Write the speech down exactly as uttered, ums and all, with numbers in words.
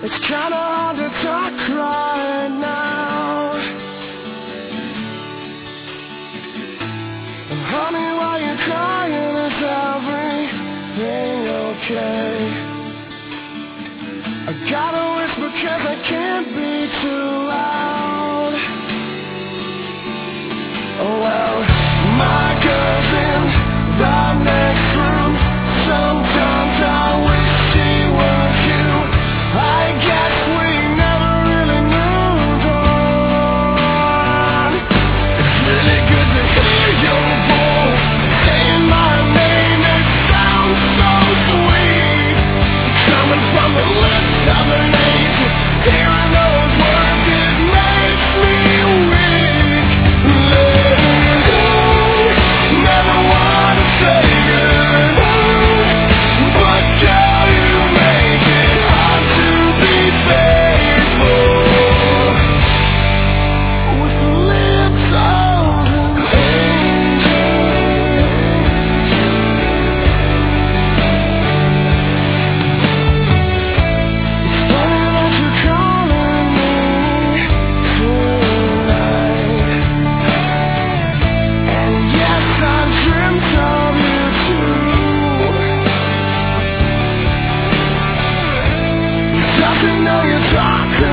It's kinda hard to talk right now. And honey, why you crying? Is everything okay? I gotta whisper 'cause I can't be too loud. Oh well, my girl's in the next room. Sometimes I wish she were you. I guess we never really moved on. It's really good to hear your voice saying my name. It sounds so sweet, coming from the lips of an angel. Hearing those words, it makes me weak. Letting go, never wanna say goodbye, but girl, you make it hard to be faithful with the lips of an angel. It's funny that you're calling me tonight, and yes, I dreamt of you too. Doesn't know you're talking